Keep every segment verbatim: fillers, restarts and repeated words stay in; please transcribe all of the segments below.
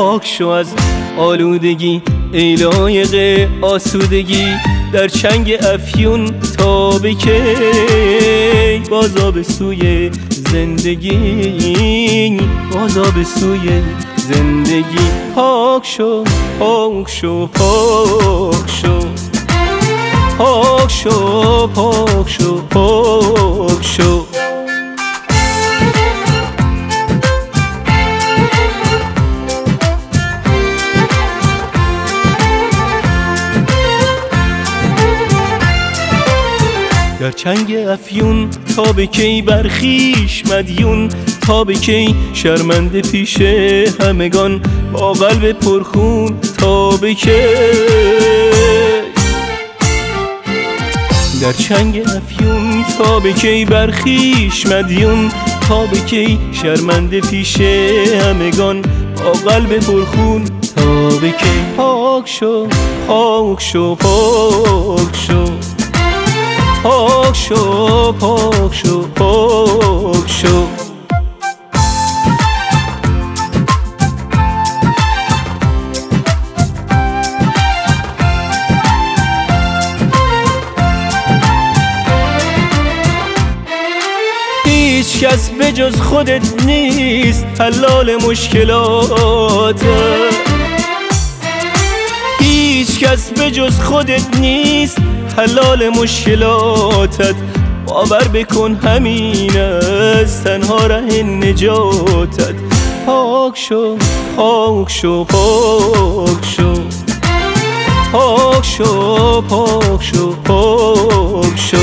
پاک شو از آلودگی ای لایق آسودگی، در چنگ افیون تا به کی بازا به سوی زندگی، بازا به سوی زندگی. پاک شو پاک شو پاک شو پاک شو پاک شو پاک شو. در چنگ افیون تا به کی برخیش مدیون، تا به کی شرمنده پیش همگان با قلب پرخون، تا به کی در چنگ افیون تا به کی برخیش مدیون، تا به کی شرمنده پیش همگان با قلب پرخون، تا به کی. پاک شو پاک شو پاک شو پاک شو پاک شو پاک شو. هیچ کس به جز خودت نیست حلال مشکلات، هیچ کس به جز خودت نیست حلال مشکلاتت. باور بکن همین است تنها ره نجاتت. پاک شو پاک شو پاک شو پاک شو پاک شو پاک شو.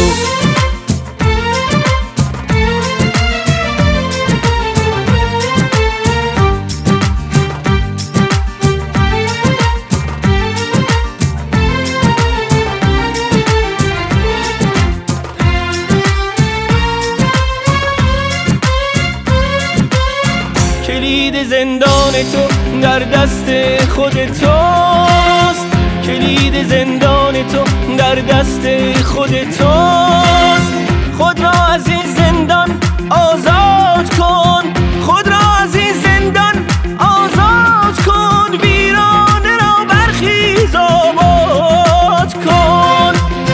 کلید زندان تو در دست خود توست، کلید زندان تو در دست خود توست. خود را از این زندان آزاد کن، خود را از این زندان آزاد کن، ویرانه را برخیز آباد کن.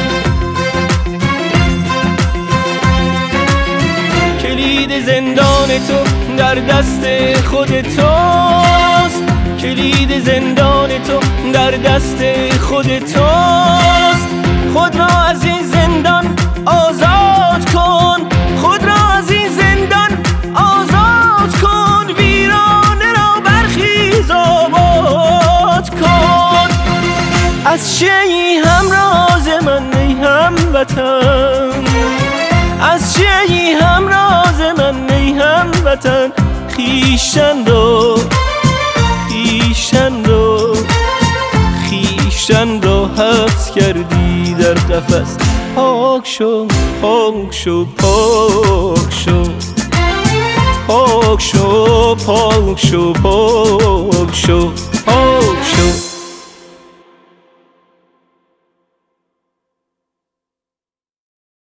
کلید زندان تو در دست خود توست، کلید زندان تو در دست خود توست. خود را از این زندان آزاد کن، خود را از این زندان آزاد کن، ویرانه را برخیز آباد کن. از چیی همراز من ای هموطن، از چیی همراز من ای هموطن. خویشتن را خویشتن را خویشتن را حبس کردی در قفس. پاک شو پاک شو پاک شو پاک شو پاک شو پاک شو.